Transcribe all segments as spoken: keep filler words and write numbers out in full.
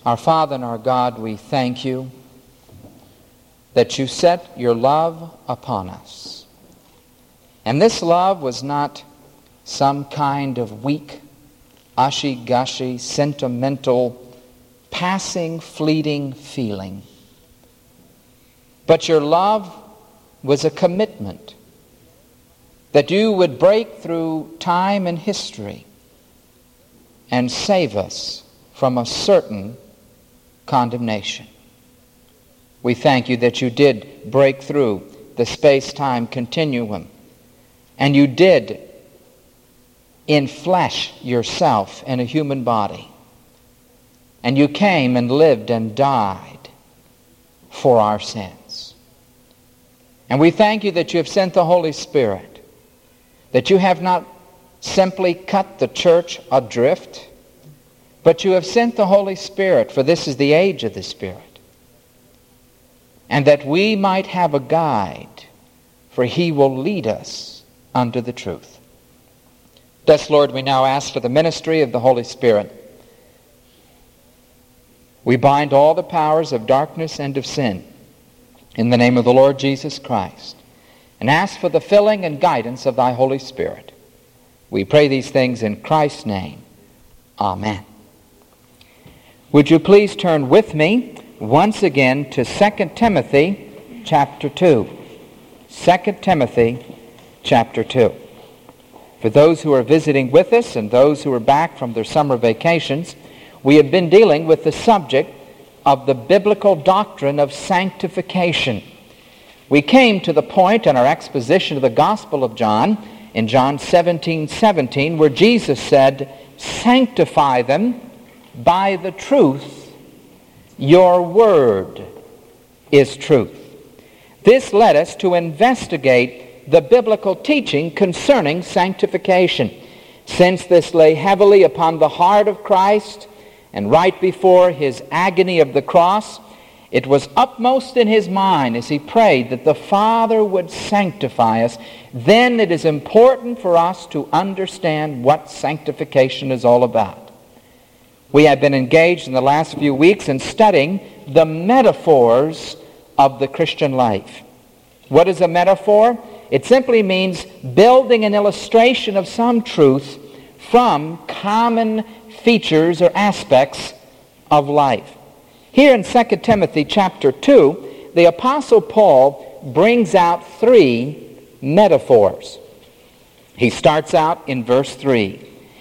Our Father and our God, we thank you that you set your love upon us. And this love was not some kind of weak, ushy-gushy, sentimental, passing, fleeting feeling. But your love was a commitment that you would break through time and history and save us from a certain condemnation. We thank you that you did break through the space-time continuum, and you did enflesh yourself in a human body, and you came and lived and died for our sins. And we thank you that you have sent the Holy Spirit, that you have not simply cut the church adrift, but you have sent the Holy Spirit, for this is the age of the Spirit, and that we might have a guide, for he will lead us unto the truth. Thus, Lord, we now ask for the ministry of the Holy Spirit. We bind all the powers of darkness and of sin in the name of the Lord Jesus Christ, and ask for the filling and guidance of thy Holy Spirit. We pray these things in Christ's name. Amen. Would you please turn with me once again to Second Timothy chapter two. Second Timothy chapter two. For those who are visiting with us and those who are back from their summer vacations, we have been dealing with the subject of the biblical doctrine of sanctification. We came to the point in our exposition of the Gospel of John, in John seventeen seventeen, where Jesus said, "Sanctify them by the truth. Your word is truth." This led us to investigate the biblical teaching concerning sanctification. Since this lay heavily upon the heart of Christ, and right before his agony of the cross, it was upmost in his mind as he prayed that the Father would sanctify us. Then it is important for us to understand what sanctification is all about. We have been engaged in the last few weeks in studying the metaphors of the Christian life. What is a metaphor? It simply means building an illustration of some truth from common features or aspects of life. Here in Second Timothy chapter two, the Apostle Paul brings out three metaphors. He starts out in verse three.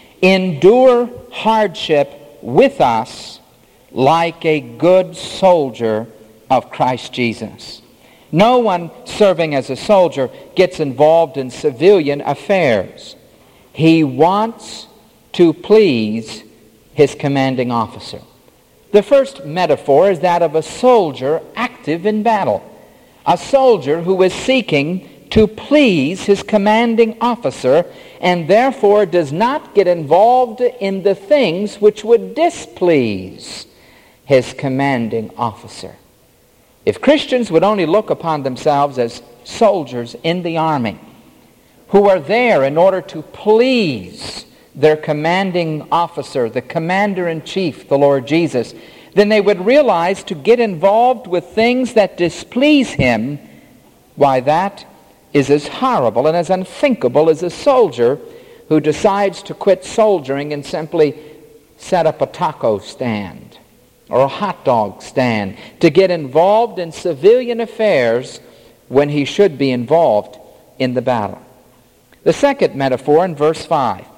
Endure hardship with us like a good soldier of Christ Jesus. No one serving as a soldier gets involved in civilian affairs. He wants to please his commanding officer. The first metaphor is that of a soldier active in battle. A soldier who is seeking to please his commanding officer and therefore does not get involved in the things which would displease his commanding officer. If Christians would only look upon themselves as soldiers in the army who are there in order to please their commanding officer, the commander-in-chief, the Lord Jesus, then they would realize to get involved with things that displease him, why, that is as horrible and as unthinkable as a soldier who decides to quit soldiering and simply set up a taco stand or a hot dog stand to get involved in civilian affairs when he should be involved in the battle. The second metaphor in verse five.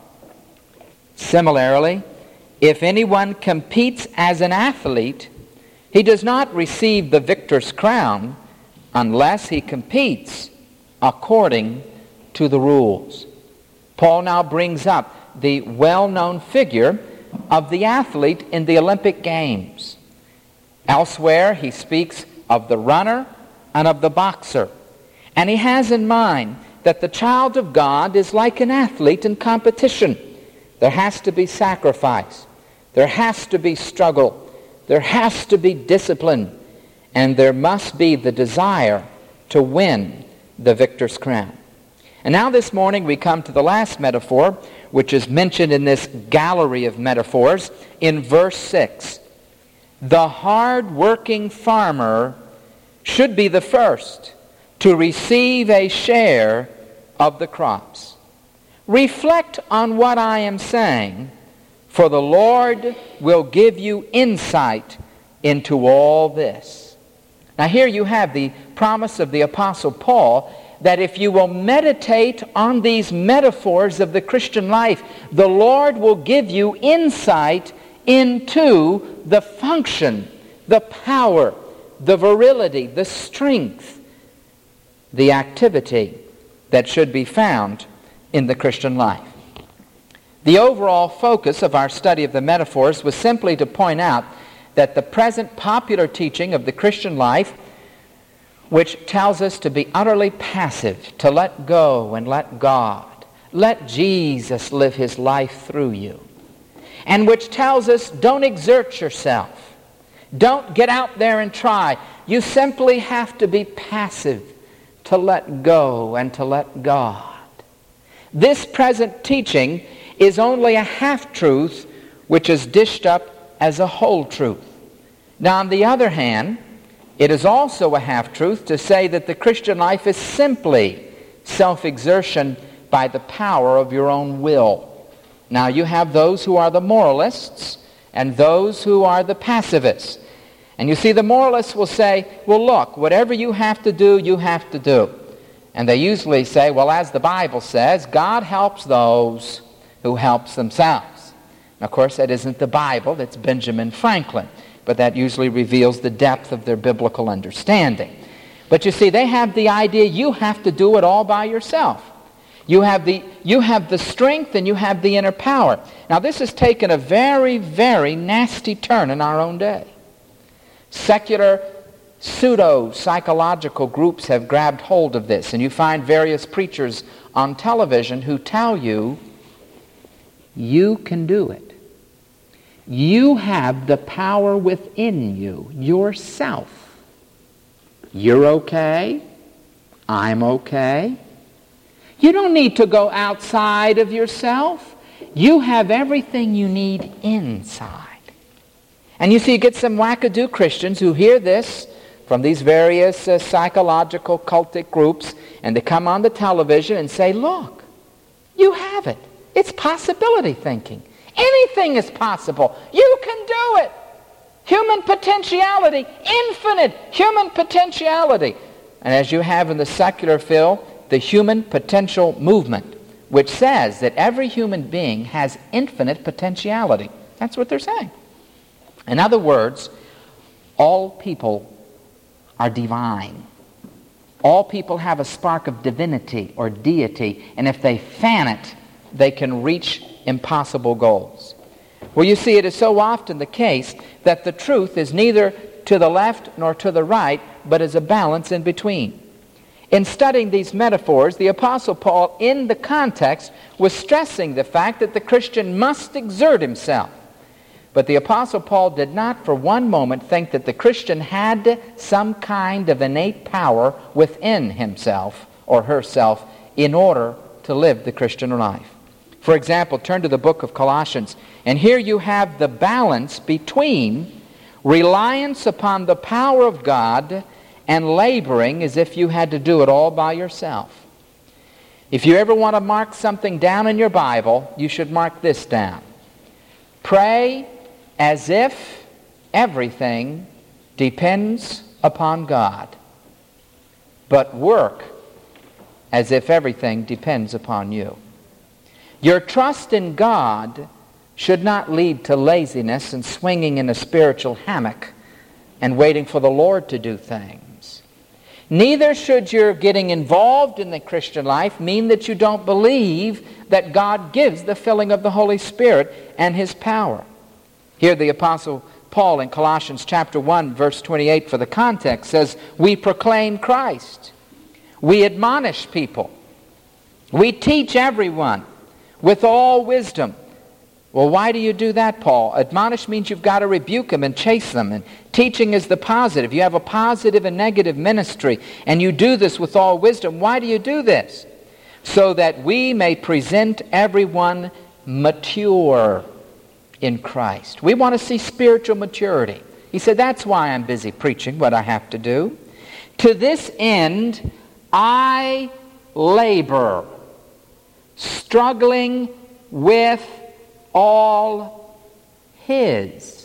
Similarly, if anyone competes as an athlete, he does not receive the victor's crown unless he competes according to the rules. Paul now brings up the well-known figure of the athlete in the Olympic Games. Elsewhere, he speaks of the runner and of the boxer. And he has in mind that the child of God is like an athlete in competition. There has to be sacrifice. There has to be struggle. There has to be discipline. And there must be the desire to win the victor's crown. And now this morning we come to the last metaphor, which is mentioned in this gallery of metaphors in verse six. The hard-working farmer should be the first to receive a share of the crops. Reflect on what I am saying, for the Lord will give you insight into all this. Now here you have the promise of the Apostle Paul that if you will meditate on these metaphors of the Christian life, the Lord will give you insight into the function, the power, the virility, the strength, the activity that should be found in the Christian life. The overall focus of our study of the metaphors was simply to point out that the present popular teaching of the Christian life, which tells us to be utterly passive, to let go and let God, let Jesus live his life through you, and which tells us don't exert yourself, don't get out there and try. You simply have to be passive, to let go and to let God. This present teaching is only a half-truth which is dished up as a whole truth. Now, on the other hand, it is also a half-truth to say that the Christian life is simply self-exertion by the power of your own will. Now, you have those who are the moralists and those who are the pacifists. And you see, the moralists will say, well, look, whatever you have to do, you have to do. And they usually say, well, as the Bible says, God helps those who helps themselves. And of course, that isn't the Bible, that's Benjamin Franklin. But that usually reveals the depth of their biblical understanding. But you see, they have the idea you have to do it all by yourself. You have the, you have the strength and you have the inner power. Now, this has taken a very, very nasty turn in our own day. Secular pseudo-psychological groups have grabbed hold of this, and you find various preachers on television who tell you, you can do it. You have the power within you, yourself. You're okay. I'm okay. You don't need to go outside of yourself. You have everything you need inside. And you see, you get some wackadoo Christians who hear this from these various uh, psychological cultic groups, and they come on the television and say, look, you have it. It's possibility thinking. Anything is possible. You can do it. Human potentiality, infinite human potentiality. And as you have in the secular field, the human potential movement, which says that every human being has infinite potentiality. That's what they're saying. In other words, all people are divine. All people have a spark of divinity or deity, and if they fan it, they can reach impossible goals. Well, you see, it is so often the case that the truth is neither to the left nor to the right, but is a balance in between. In studying these metaphors, the Apostle Paul, in the context, was stressing the fact that the Christian must exert himself. But the Apostle Paul did not for one moment think that the Christian had some kind of innate power within himself or herself in order to live the Christian life. For example, turn to the book of Colossians, and here you have the balance between reliance upon the power of God and laboring as if you had to do it all by yourself. If you ever want to mark something down in your Bible, you should mark this down. Pray as if everything depends upon God, but work as if everything depends upon you. Your trust in God should not lead to laziness and swinging in a spiritual hammock and waiting for the Lord to do things. Neither should your getting involved in the Christian life mean that you don't believe that God gives the filling of the Holy Spirit and His power. Here the Apostle Paul in Colossians chapter one, verse twenty-eight, for the context, says, we proclaim Christ. We admonish people. We teach everyone with all wisdom. Well, why do you do that, Paul? Admonish means you've got to rebuke them and chase them. And teaching is the positive. You have a positive and negative ministry. And you do this with all wisdom. Why do you do this? So that we may present everyone mature in Christ. We want to see spiritual maturity. He said, that's why I'm busy preaching what I have to do. To this end, I labor, struggling with all his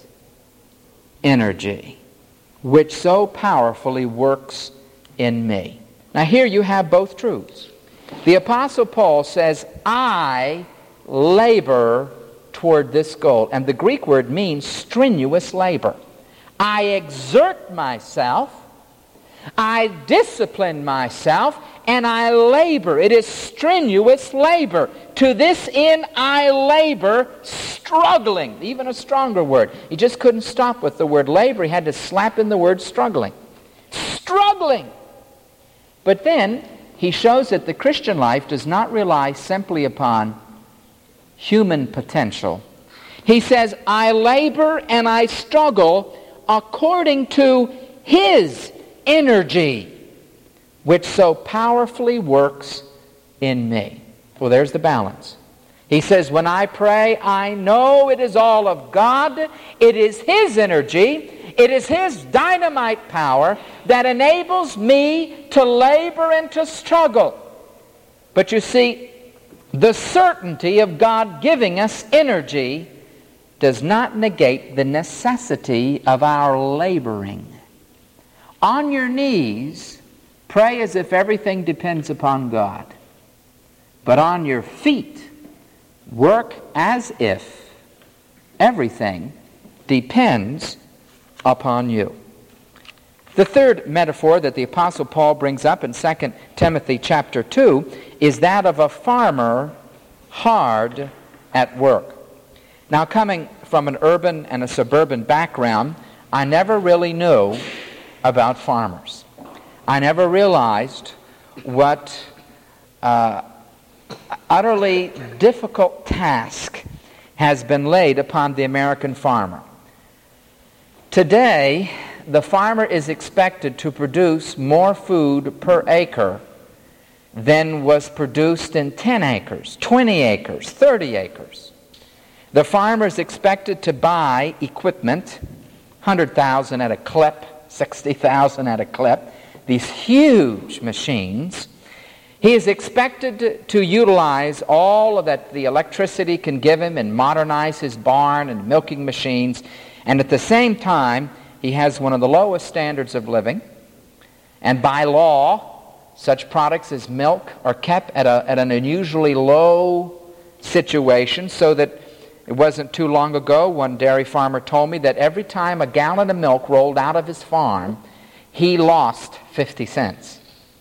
energy, which so powerfully works in me. Now here you have both truths. The Apostle Paul says, I labor toward this goal. And the Greek word means strenuous labor. I exert myself, I discipline myself, and I labor. It is strenuous labor. To this end I labor, struggling. Even a stronger word. He just couldn't stop with the word labor. He had to slap in the word struggling. Struggling. But then he shows that the Christian life does not rely simply upon human potential. He says, I labor and I struggle according to his energy, which so powerfully works in me. Well, there's the balance. He says, when I pray, I know it is all of God. It is his energy. It is his dynamite power that enables me to labor and to struggle. But you see, the certainty of God giving us energy does not negate the necessity of our laboring. On your knees, pray as if everything depends upon God. But on your feet, work as if everything depends upon you. The third metaphor that the Apostle Paul brings up in Second Timothy chapter two is that of a farmer hard at work. Now, coming from an urban and a suburban background, I never really knew about farmers. I never realized what uh, utterly difficult task has been laid upon the American farmer. Today, the farmer is expected to produce more food per acre than was produced in ten acres, twenty acres, thirty acres. The farmer is expected to buy equipment, one hundred thousand dollars at a clip, sixty thousand dollars at a clip, these huge machines. He is expected to, to utilize all of that the electricity can give him and modernize his barn and milking machines. And at the same time, he has one of the lowest standards of living. And by law, such products as milk are kept at, a, at an unusually low situation, so that it wasn't too long ago, one dairy farmer told me that every time a gallon of milk rolled out of his farm, he lost fifty cents.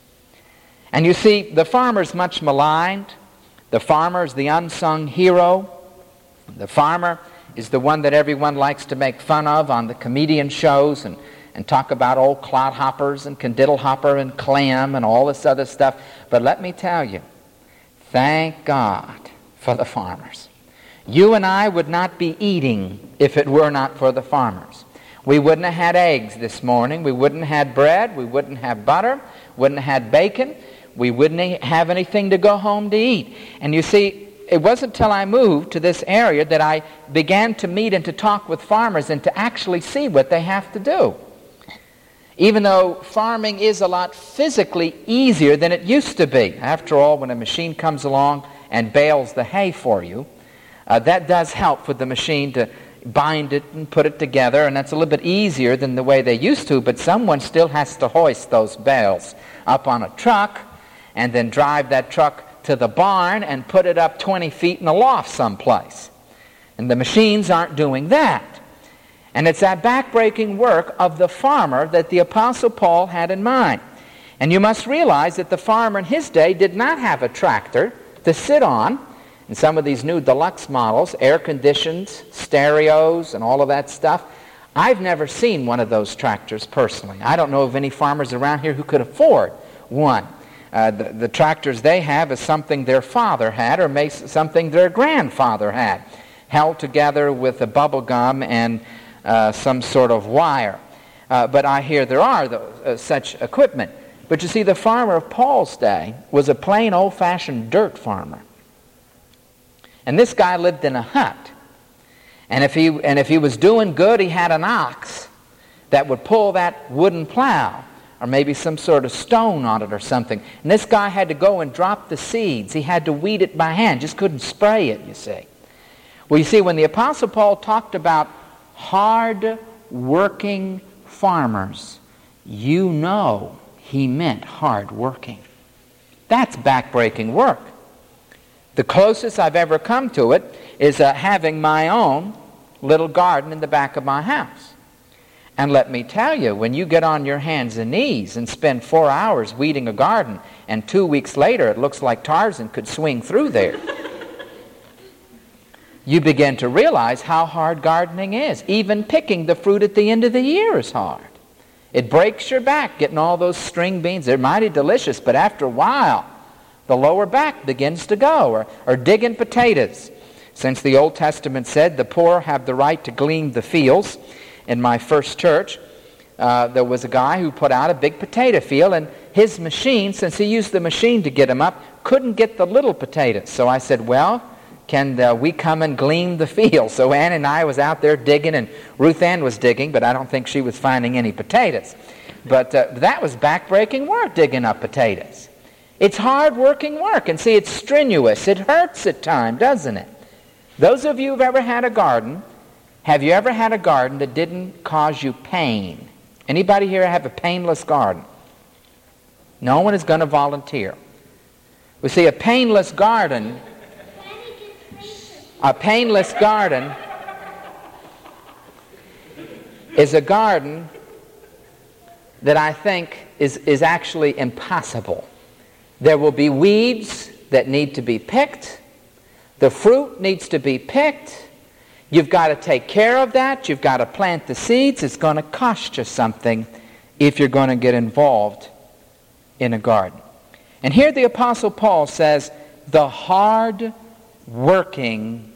And you see, the farmer's much maligned. The farmer is the unsung hero. The farmer is the one that everyone likes to make fun of on the comedian shows and, and talk about old clodhoppers and condiddlehopper and clam and all this other stuff. But let me tell you, thank God for the farmers. You and I would not be eating if it were not for the farmers. We wouldn't have had eggs this morning. We wouldn't have had bread. We wouldn't have butter. Wouldn't have had bacon. We wouldn't have anything to go home to eat. And you see, it wasn't until I moved to this area that I began to meet and to talk with farmers and to actually see what they have to do. Even though farming is a lot physically easier than it used to be. After all, when a machine comes along and bales the hay for you, uh, that does help with the machine to bind it and put it together, and that's a little bit easier than the way they used to, but someone still has to hoist those bales up on a truck and then drive that truck to the barn and put it up twenty feet in a loft someplace. And the machines aren't doing that. And it's that backbreaking work of the farmer that the Apostle Paul had in mind. And you must realize that the farmer in his day did not have a tractor to sit on. And some of these new deluxe models, air conditions, stereos, and all of that stuff, I've never seen one of those tractors personally. I don't know of any farmers around here who could afford one. Uh, the, the tractors they have is something their father had, or maybe something their grandfather had, held together with a bubble gum and uh, some sort of wire. Uh, but I hear there are those, uh, such equipment. But you see, the farmer of Paul's day was a plain old-fashioned dirt farmer. And this guy lived in a hut. And if he and if he was doing good, he had an ox. that would pull that wooden plow, or maybe some sort of stone on it or something. And this guy had to go and drop the seeds. He had to weed it by hand, just couldn't spray it, you see. Well, you see, when the Apostle Paul talked about hard-working farmers, you know he meant hard-working. That's backbreaking work. The closest I've ever come to it is uh, having my own little garden in the back of my house. And let me tell you, when you get on your hands and knees and spend four hours weeding a garden, and two weeks later it looks like Tarzan could swing through there, you begin to realize how hard gardening is. Even picking the fruit at the end of the year is hard. It breaks your back getting all those string beans. They're mighty delicious, but after a while, the lower back begins to go. Or, or digging potatoes. Since the Old Testament said the poor have the right to glean the fields, in my first church, uh, there was a guy who put out a big potato field, and his machine, since he used the machine to get them up, couldn't get the little potatoes. So I said, well, can uh, we come and glean the field? So Ann and I was out there digging, and Ruth Ann was digging, but I don't think she was finding any potatoes. But uh, that was backbreaking work, digging up potatoes. It's hard-working work, and see, it's strenuous. It hurts at times, doesn't it? Those of you who've ever had a garden, have you ever had a garden that didn't cause you pain? Anybody here have a painless garden? No one is going to volunteer. We see, a painless garden, a painless garden is a garden that I think is, is actually impossible. There will be weeds that need to be picked. The fruit needs to be picked. You've got to take care of that. You've got to plant the seeds. It's going to cost you something if you're going to get involved in a garden. And here the Apostle Paul says, the hard-working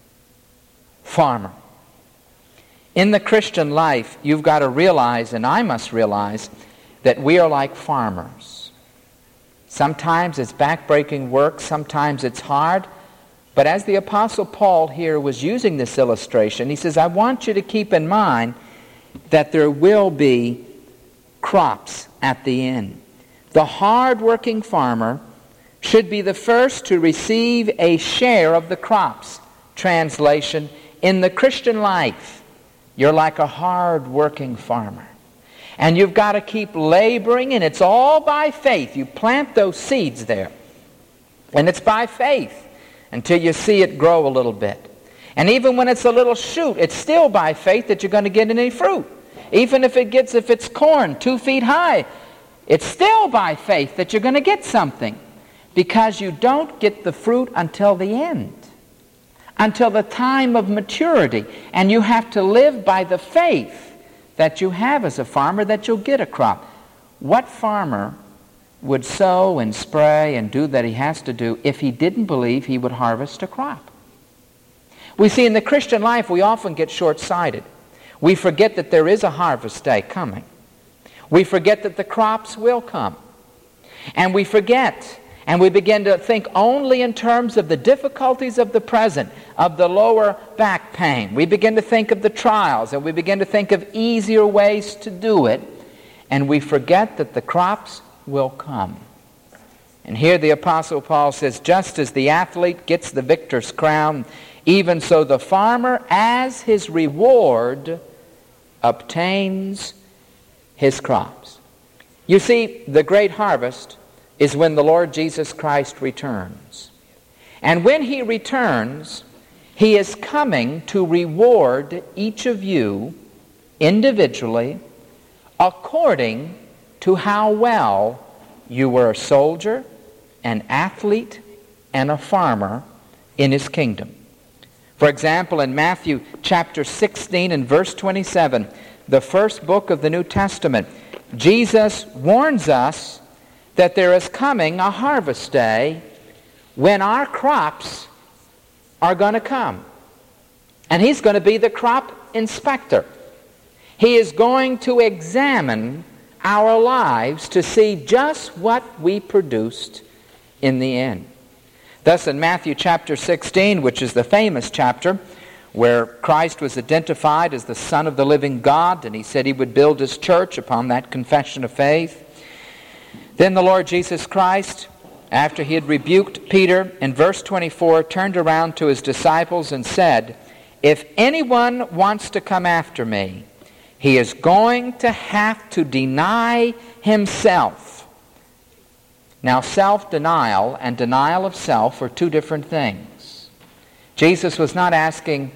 farmer. In the Christian life, you've got to realize, and I must realize, that we are like farmers. Sometimes it's backbreaking work, sometimes it's hard. But as the Apostle Paul here was using this illustration, he says, I want you to keep in mind that there will be crops at the end. The hard-working farmer should be the first to receive a share of the crops. Translation, in the Christian life, you're like a hard-working farmer. And you've got to keep laboring, and it's all by faith. You plant those seeds there, and it's by faith until you see it grow a little bit. And even when it's a little shoot, it's still by faith that you're going to get any fruit. Even if it gets, if it's corn two feet high, it's still by faith that you're going to get something, because you don't get the fruit until the end, until the time of maturity. And you have to live by the faith that you have as a farmer that you'll get a crop. What farmer would sow and spray and do that he has to do if he didn't believe he would harvest a crop? We see in the Christian life we often get short-sighted. We forget that there is a harvest day coming. We forget that the crops will come. And we forget, and we begin to think only in terms of the difficulties of the present, of the lower back pain. We begin to think of the trials, and we begin to think of easier ways to do it, and we forget that the crops will come. And here the Apostle Paul says, just as the athlete gets the victor's crown, even so the farmer, as his reward, obtains his crops. You see, the great harvest is when the Lord Jesus Christ returns. And when he returns, he is coming to reward each of you individually according to how well you were a soldier, an athlete, and a farmer in his kingdom. For example, in Matthew chapter sixteen and verse twenty-seven, the first book of the New Testament, Jesus warns us that there is coming a harvest day when our crops are going to come. And he's going to be the crop inspector. He is going to examine our lives to see just what we produced in the end. Thus in Matthew chapter sixteen, which is the famous chapter, where Christ was identified as the Son of the living God, and he said he would build his church upon that confession of faith. Then the Lord Jesus Christ, after he had rebuked Peter, in verse twenty-four, turned around to his disciples and said, "If anyone wants to come after me, he is going to have to deny himself." Now, self-denial and denial of self are two different things. Jesus was not asking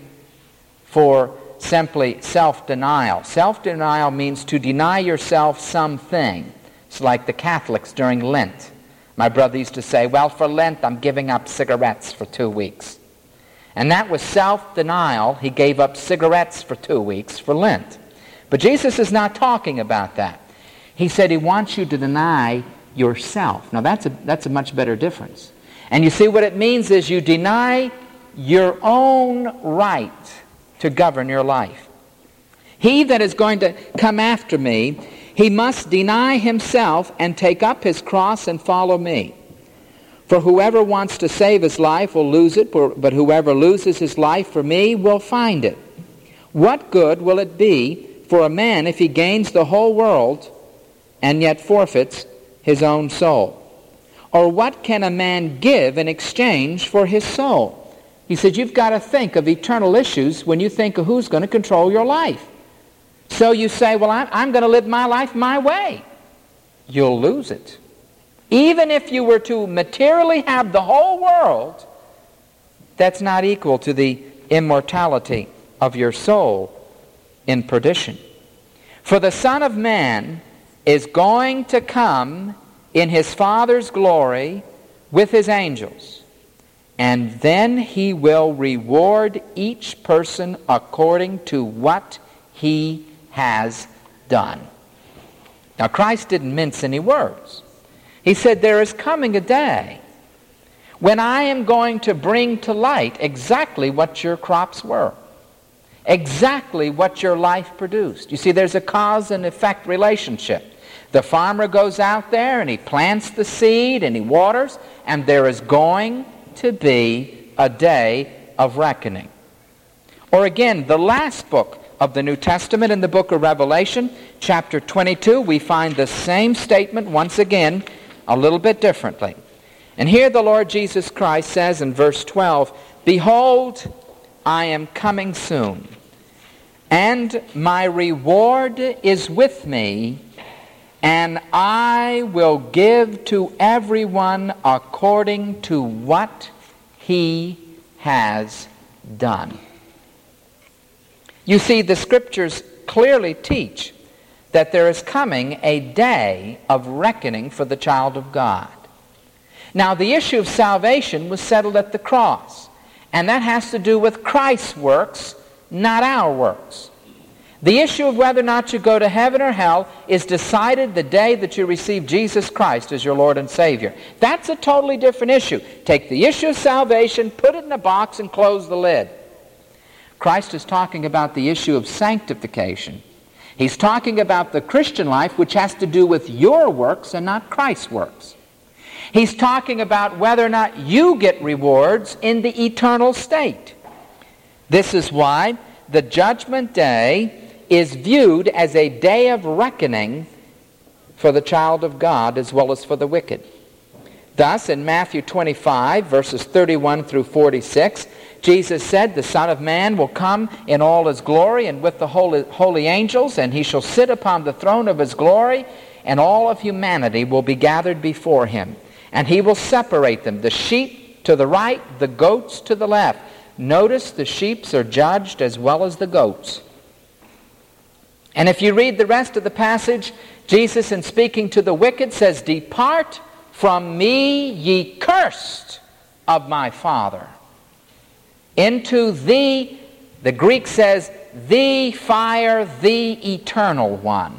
for simply self-denial. Self-denial means to deny yourself something. It's like the Catholics during Lent. My brother used to say, well, for Lent I'm giving up cigarettes for two weeks. And that was self-denial. He gave up cigarettes for two weeks for Lent. But Jesus is not talking about that. He said he wants you to deny yourself. Now that's a, that's a much better difference. And you see what it means is you deny your own right to govern your life. He that is going to come after me, he must deny himself and take up his cross and follow me. For whoever wants to save his life will lose it, but whoever loses his life for me will find it. What good will it be for a man if he gains the whole world and yet forfeits his own soul? Or what can a man give in exchange for his soul? He said, you've got to think of eternal issues when you think of who's going to control your life. So you say, well, I'm, I'm going to live my life my way. You'll lose it. Even if you were to materially have the whole world, that's not equal to the immortality of your soul in perdition. For the Son of Man is going to come in his Father's glory with his angels, and then he will reward each person according to what he has done. Now, Christ didn't mince any words. He said, there is coming a day when I am going to bring to light exactly what your crops were, exactly what your life produced. You see, there's a cause and effect relationship. The farmer goes out there and he plants the seed and he waters, and there is going to be a day of reckoning. Or again, the last book of the New Testament, in the book of Revelation, chapter twenty-two, we find the same statement once again, a little bit differently. And here the Lord Jesus Christ says in verse twelve, "Behold, I am coming soon, and my reward is with me, and I will give to everyone according to what he has done." You see, the Scriptures clearly teach that there is coming a day of reckoning for the child of God. Now, the issue of salvation was settled at the cross, and that has to do with Christ's works, not our works. The issue of whether or not you go to heaven or hell is decided the day that you receive Jesus Christ as your Lord and Savior. That's a totally different issue. Take the issue of salvation, put it in a box, and close the lid. Christ is talking about the issue of sanctification. He's talking about the Christian life, which has to do with your works and not Christ's works. He's talking about whether or not you get rewards in the eternal state. This is why the judgment day is viewed as a day of reckoning for the child of God as well as for the wicked. Thus, in Matthew twenty-five, verses thirty-one through forty-six, Jesus said, "The Son of Man will come in all his glory and with the holy, holy angels, and he shall sit upon the throne of his glory, and all of humanity will be gathered before him. And he will separate them, the sheep to the right, the goats to the left." Notice the sheep are judged as well as the goats. And if you read the rest of the passage, Jesus, in speaking to the wicked, says, "Depart from me, ye cursed of my Father, into the," the Greek says, "the fire, the eternal one,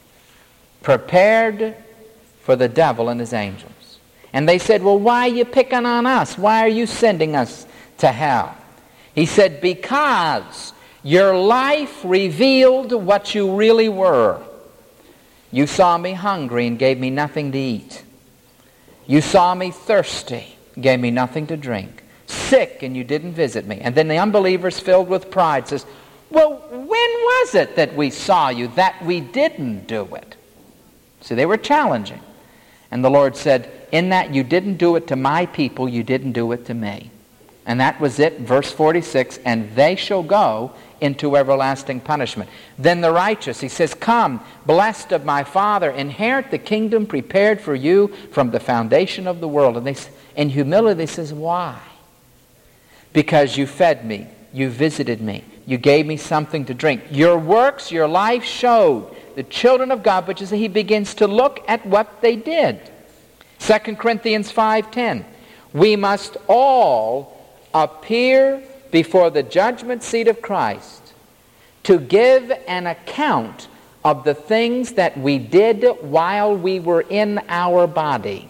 prepared for the devil and his angels." And they said, "Well, why are you picking on us? Why are you sending us to hell?" He said, "Because your life revealed what you really were. You saw me hungry and gave me nothing to eat. You saw me thirsty, gave me nothing to drink. sick and you didn't visit me. And then the unbelievers filled with pride says, well, when was it that we saw you, that we didn't do it? See, they were challenging. And the Lord said, in that you didn't do it to my people, you didn't do it to me. And that was it, verse forty-six, and they shall go into everlasting punishment. Then the righteous, he says, come, blessed of my Father, inherit the kingdom prepared for you from the foundation of the world. And they, in humility, they says, why? Because you fed me, you visited me, you gave me something to drink. Your works, your life showed the children of God, which is he begins to look at what they did. Second Corinthians five ten, we must all appear before the judgment seat of Christ to give an account of the things that we did while we were in our body,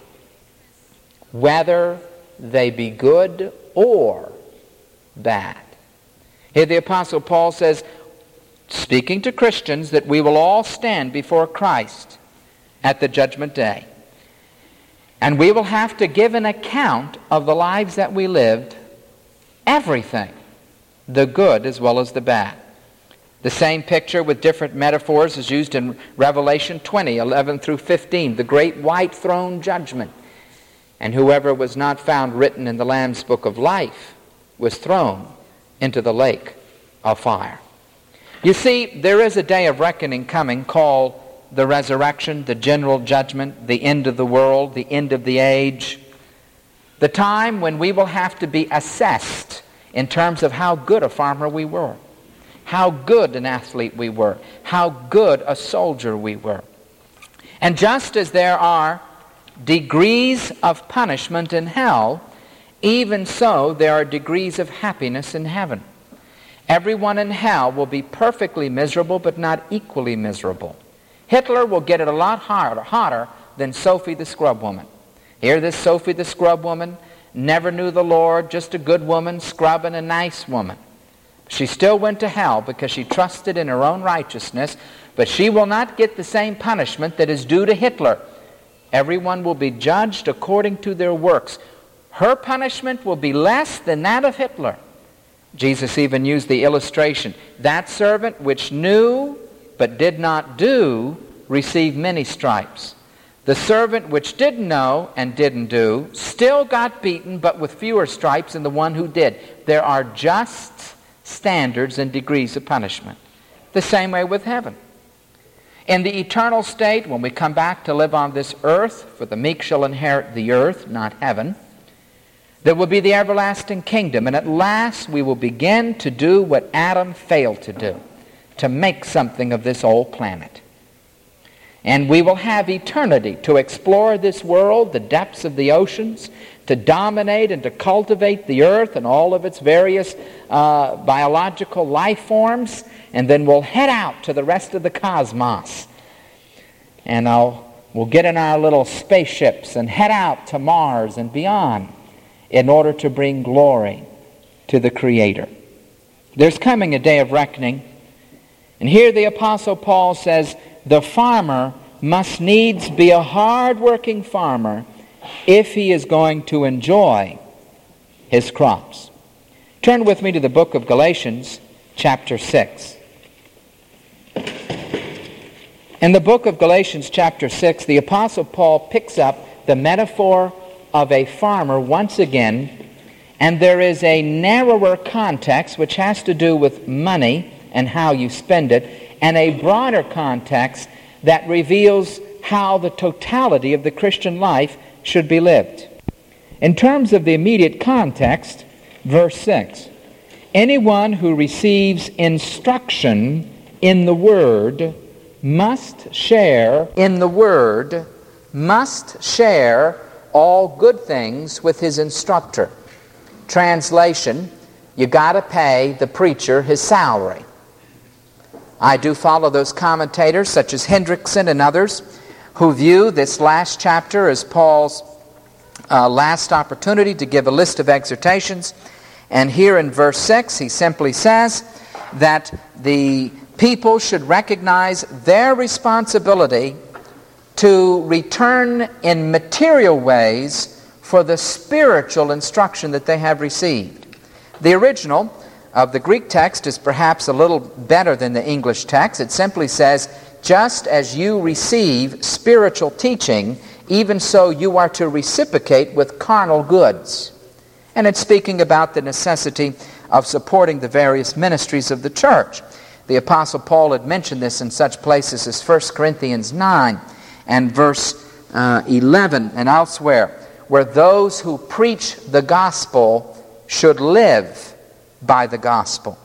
whether they be good or bad. Here the Apostle Paul says, speaking to Christians, that we will all stand before Christ at the judgment day. And we will have to give an account of the lives that we lived, everything, the good as well as the bad. The same picture with different metaphors is used in Revelation twenty, eleven through fifteen, the great white throne judgment. And whoever was not found written in the Lamb's book of life was thrown into the lake of fire. You see, there is a day of reckoning coming called the resurrection, the general judgment, the end of the world, the end of the age. The time when we will have to be assessed in terms of how good a farmer we were, how good an athlete we were, how good a soldier we were. And just as there are degrees of punishment in hell, even so there are degrees of happiness in heaven. Everyone in hell will be perfectly miserable, but not equally miserable. Hitler will get it a lot harder, hotter than Sophie the scrub woman. Here this Sophie the scrub woman never knew the Lord, just a good woman, scrubbing a nice woman. She still went to hell because she trusted in her own righteousness, but she will not get the same punishment that is due to Hitler. Everyone will be judged according to their works. Her punishment will be less than that of Hitler. Jesus even used the illustration, that servant which knew but did not do received many stripes. The servant which didn't know and didn't do still got beaten, but with fewer stripes than the one who did. There are just standards and degrees of punishment. The same way with heaven. In the eternal state, when we come back to live on this earth, for the meek shall inherit the earth, not heaven, there will be the everlasting kingdom, and at last we will begin to do what Adam failed to do, to make something of this old planet. And we will have eternity to explore this world, the depths of the oceans, to dominate and to cultivate the earth and all of its various uh, biological life forms, and then we'll head out to the rest of the cosmos. And I'll, we'll get in our little spaceships and head out to Mars and beyond in order to bring glory to the Creator. There's coming a day of reckoning, and here the Apostle Paul says, the farmer must needs be a hard-working farmer if he is going to enjoy his crops. Turn with me to the book of Galatians, chapter six. In the book of Galatians, chapter six, the Apostle Paul picks up the metaphor of a farmer once again, and there is a narrower context which has to do with money and how you spend it, and a broader context that reveals how the totality of the Christian life should be lived. In terms of the immediate context, verse six, anyone who receives instruction in the Word must share in the Word, must share all good things with his instructor. Translation, you got to pay the preacher his salary. I do follow those commentators such as Hendrickson and others who view this last chapter as Paul's uh, last opportunity to give a list of exhortations. And here in verse six, he simply says that the people should recognize their responsibility to return in material ways for the spiritual instruction that they have received. The original of the Greek text is perhaps a little better than the English text. It simply says, just as you receive spiritual teaching, even so you are to reciprocate with carnal goods. And it's speaking about the necessity of supporting the various ministries of the church. The Apostle Paul had mentioned this in such places as First Corinthians nine and verse uh, eleven and elsewhere, where those who preach the gospel should live by the gospel.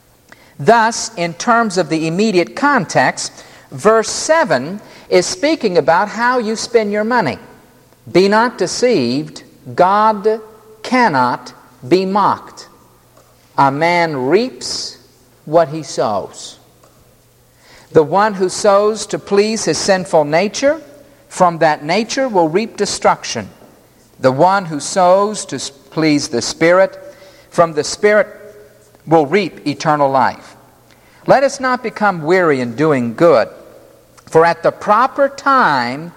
Thus, in terms of the immediate context, verse seven is speaking about how you spend your money. Be not deceived, God cannot be mocked. A man reaps what he sows. The one who sows to please his sinful nature, from that nature will reap destruction. The one who sows to please the Spirit, from the Spirit will reap eternal life. Let us not become weary in doing good, for at the proper time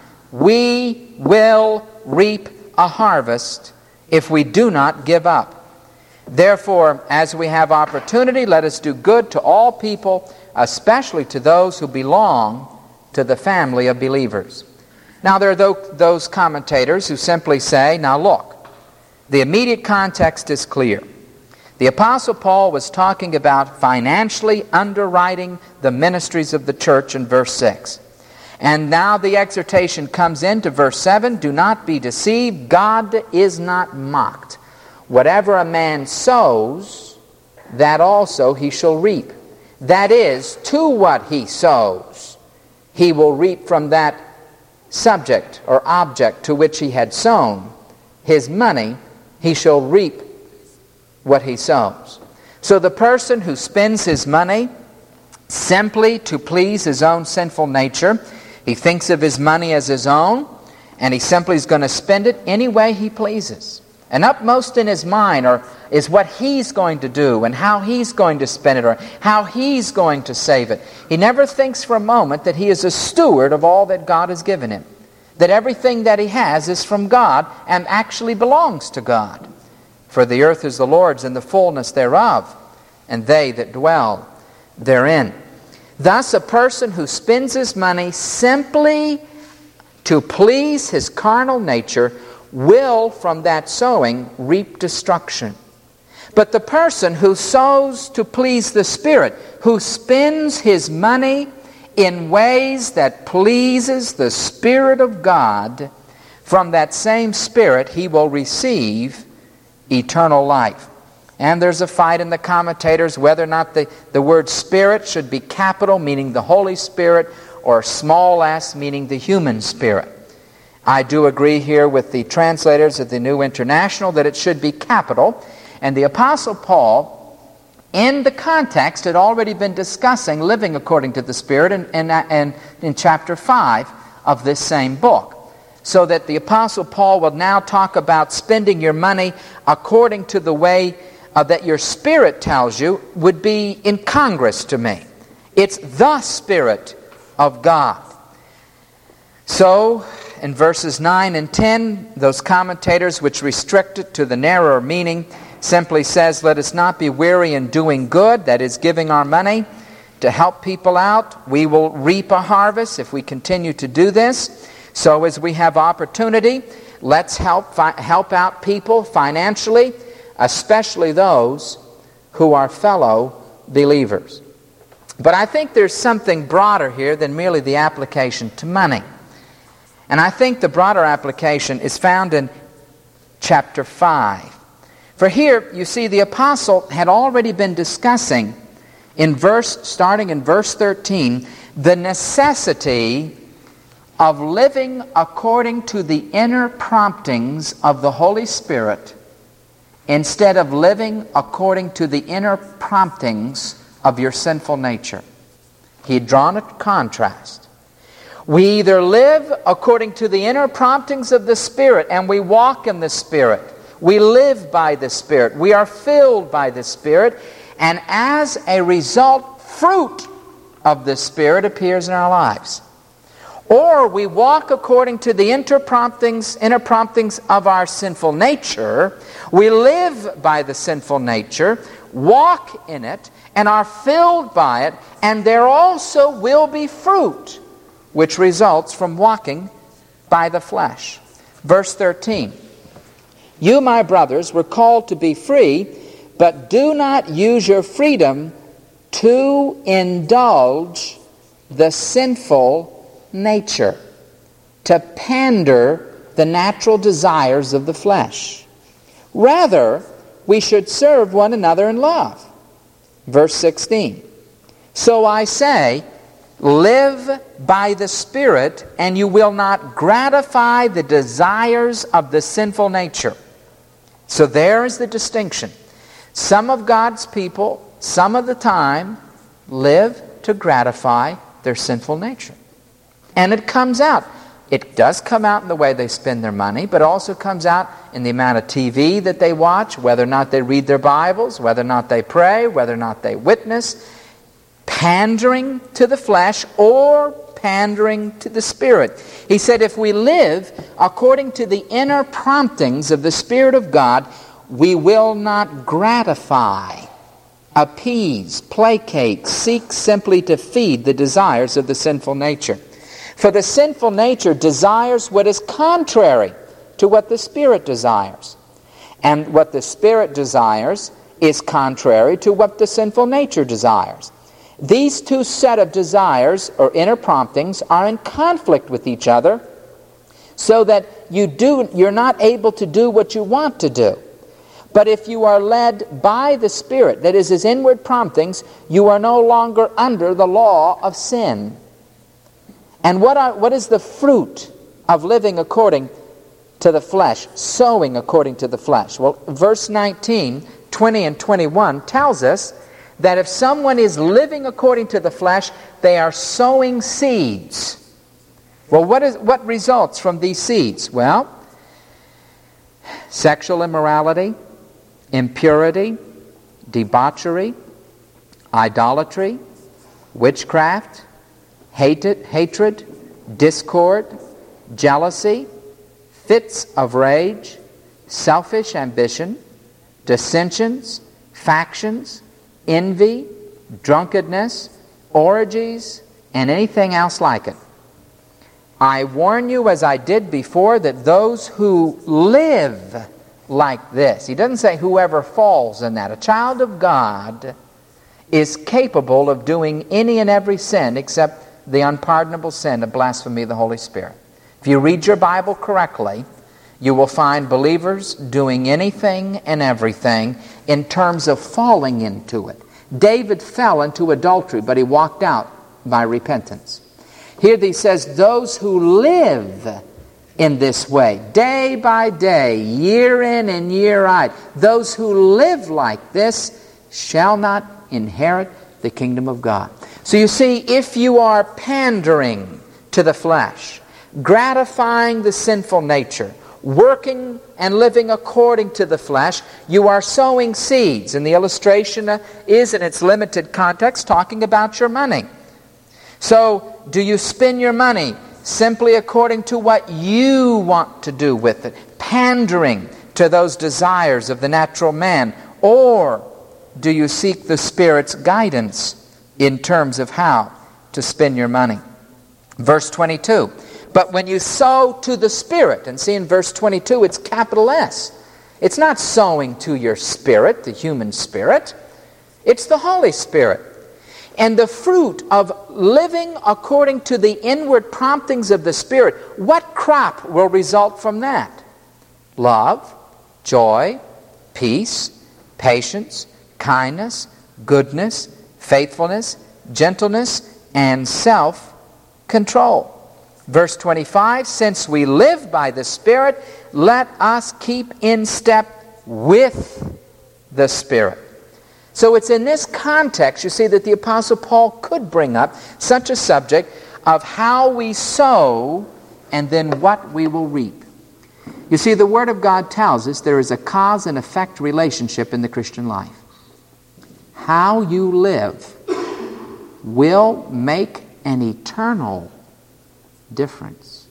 we will reap a harvest if we do not give up. Therefore, as we have opportunity, let us do good to all people, especially to those who belong to the family of believers. Now, there are those commentators who simply say, now look, the immediate context is clear. The Apostle Paul was talking about financially underwriting the ministries of the church in verse six. And now the exhortation comes into verse seven, do not be deceived, God is not mocked. Whatever a man sows, that also he shall reap. That is, to what he sows, he will reap from that subject or object to which he had sown his money, he shall reap what he sows. So the person who spends his money simply to please his own sinful nature, he thinks of his money as his own, and he simply is going to spend it any way he pleases. And upmost in his mind are, is what he's going to do and how he's going to spend it or how he's going to save it. He never thinks for a moment that he is a steward of all that God has given him. That everything that he has is from God and actually belongs to God. For the earth is the Lord's and the fullness thereof, and they that dwell therein. Thus, a person who spends his money simply to please his carnal nature will, from that sowing, reap destruction. But the person who sows to please the Spirit, who spends his money in ways that pleases the Spirit of God, from that same Spirit he will receive eternal life. And there's a fight in the commentators whether or not the, the word Spirit should be capital, meaning the Holy Spirit, or small s, meaning the human spirit. I do agree here with the translators of the New International that it should be capital. And the Apostle Paul, in the context, had already been discussing living according to the Spirit in, in, in, in chapter five of this same book. So that the Apostle Paul will now talk about spending your money according to the way uh, that your spirit tells you would be incongruous to me. It's the Spirit of God. So, in verses nine and ten, those commentators which restrict it to the narrower meaning simply says, let us not be weary in doing good, that is, giving our money to help people out. We will reap a harvest if we continue to do this. So as we have opportunity, let's help fi- help out people financially, especially those who are fellow believers. But I think there's something broader here than merely the application to money. And I think the broader application is found in chapter five. For here, you see, the apostle had already been discussing in verse, starting in verse thirteen, the necessity of living according to the inner promptings of the Holy Spirit instead of living according to the inner promptings of your sinful nature. He had drawn a contrast. We either live according to the inner promptings of the Spirit and we walk in the Spirit. We live by the Spirit. We are filled by the Spirit. And as a result, fruit of the Spirit appears in our lives. or we walk according to the inner promptings, inner promptings of our sinful nature, we live by the sinful nature, walk in it, and are filled by it, and there also will be fruit, which results from walking by the flesh. Verse thirteen, you, my brothers, were called to be free, but do not use your freedom to indulge the sinful nature, to pander the natural desires of the flesh. Rather, we should serve one another in love. Verse sixteen, so I say, live by the Spirit, and you will not gratify the desires of the sinful nature. So there is the distinction. Some of God's people, some of the time, live to gratify their sinful nature. And it comes out. It does come out in the way they spend their money, but also comes out in the amount of T V that they watch, whether or not they read their Bibles, whether or not they pray, whether or not they witness, pandering to the flesh or pandering to the Spirit. He said, if we live according to the inner promptings of the Spirit of God, we will not gratify, appease, placate, seek simply to feed the desires of the sinful nature. For the sinful nature desires what is contrary to what the Spirit desires. And what the Spirit desires is contrary to what the sinful nature desires. These two set of desires, or inner promptings, are in conflict with each other, so that you do, you're not able to do what you want to do. But if you are led by the Spirit, that is His inward promptings, you are no longer under the law of sin. And what are, what is the fruit of living according to the flesh, sowing according to the flesh? Well, verse nineteen, twenty, and twenty-one tells us that if someone is living according to the flesh, they are sowing seeds. Well, what is what results from these seeds? Well, sexual immorality, impurity, debauchery, idolatry, witchcraft, hatred, hatred, discord, jealousy, fits of rage, selfish ambition, dissensions, factions, envy, drunkenness, orgies, and anything else like it. I warn you, as I did before, that those who live like this, he doesn't say whoever falls in that. A child of God is capable of doing any and every sin except the unpardonable sin of blasphemy of the Holy Spirit. If you read your Bible correctly, you will find believers doing anything and everything in terms of falling into it. David fell into adultery, but he walked out by repentance. Here he says, those who live in this way, day by day, year in and year out, those who live like this shall not inherit the kingdom of God. So you see, if you are pandering to the flesh, gratifying the sinful nature, working and living according to the flesh, you are sowing seeds. And the illustration is, in its limited context, talking about your money. So, do you spend your money simply according to what you want to do with it, pandering to those desires of the natural man? Or do you seek the Spirit's guidance in terms of how to spend your money? Verse twenty-two, but when you sow to the Spirit, and see in verse twenty-two it's capital S. It's not sowing to your spirit, the human spirit. It's the Holy Spirit. And the fruit of living according to the inward promptings of the Spirit, what crop will result from that? Love, joy, peace, patience, kindness, goodness, faithfulness, gentleness, and self-control. Verse twenty-five, since we live by the Spirit, let us keep in step with the Spirit. So it's in this context, you see, that the Apostle Paul could bring up such a subject of how we sow and then what we will reap. You see, the Word of God tells us there is a cause and effect relationship in the Christian life. How you live will make an eternal difference.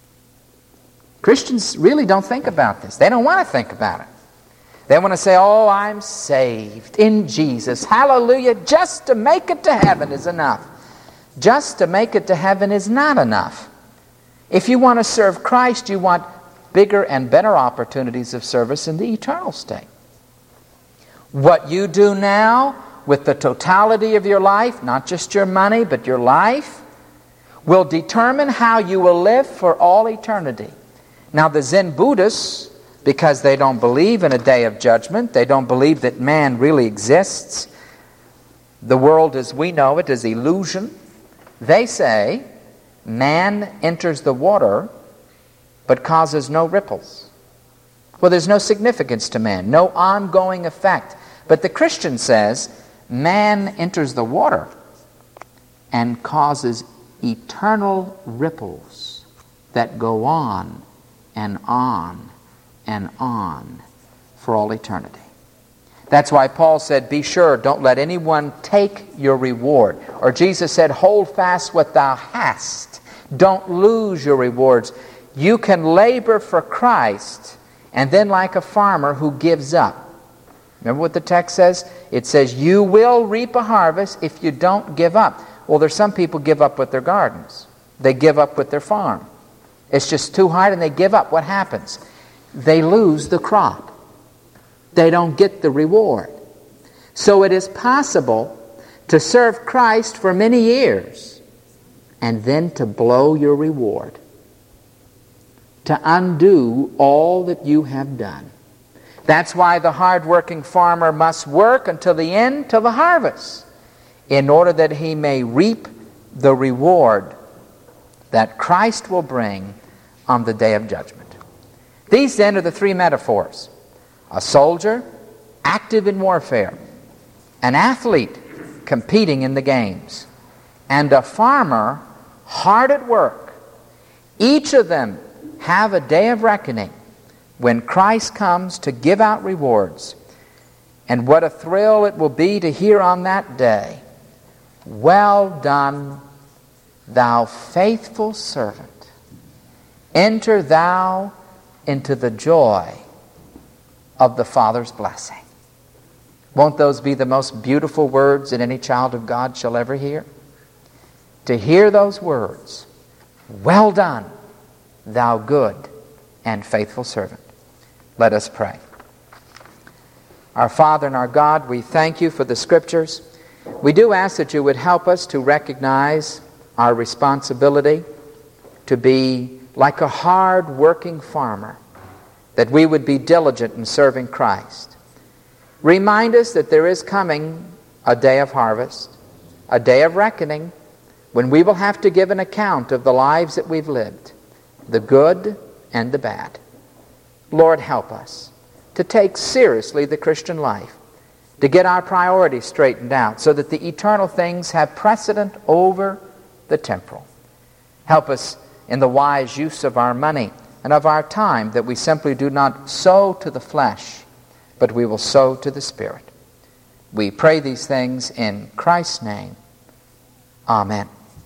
Christians really don't think about this. They don't want to think about it. They want to say, oh, I'm saved in Jesus. Hallelujah. Just to make it to heaven is enough. Just to make it to heaven is not enough. If you want to serve Christ, you want bigger and better opportunities of service in the eternal state. What you do now with the totality of your life, not just your money, but your life, will determine how you will live for all eternity. Now, the Zen Buddhists, because they don't believe in a day of judgment, they don't believe that man really exists, the world as we know it is illusion, they say man enters the water but causes no ripples. Well, there's no significance to man, no ongoing effect. But the Christian says man enters the water and causes eternal ripples that go on and on and on for all eternity. That's why Paul said, be sure, don't let anyone take your reward. Or Jesus said, hold fast what thou hast. Don't lose your rewards. You can labor for Christ, and then like a farmer who gives up. Remember what the text says? It says, you will reap a harvest if you don't give up. Well, there's some people give up with their gardens. They give up with their farm. It's just too hard and they give up. What happens? They lose the crop. They don't get the reward. So it is possible to serve Christ for many years and then to blow your reward, to undo all that you have done. That's why the hard-working farmer must work until the end, till the harvest, in order that he may reap the reward that Christ will bring on the day of judgment. These then are the three metaphors. A soldier active in warfare, an athlete competing in the games, and a farmer hard at work. Each of them have a day of reckoning when Christ comes to give out rewards. And what a thrill it will be to hear on that day, well done, thou faithful servant. Enter thou into the joy of the Father's blessing. Won't those be the most beautiful words that any child of God shall ever hear? To hear those words, well done, thou good and faithful servant. Let us pray. Our Father and our God, we thank you for the Scriptures. We do ask that you would help us to recognize our responsibility to be like a hard-working farmer, that we would be diligent in serving Christ. Remind us that there is coming a day of harvest, a day of reckoning, when we will have to give an account of the lives that we've lived, the good and the bad. Lord, help us to take seriously the Christian life, to get our priorities straightened out so that the eternal things have precedent over the temporal. Help us in the wise use of our money and of our time, that we simply do not sow to the flesh, but we will sow to the Spirit. We pray these things in Christ's name. Amen.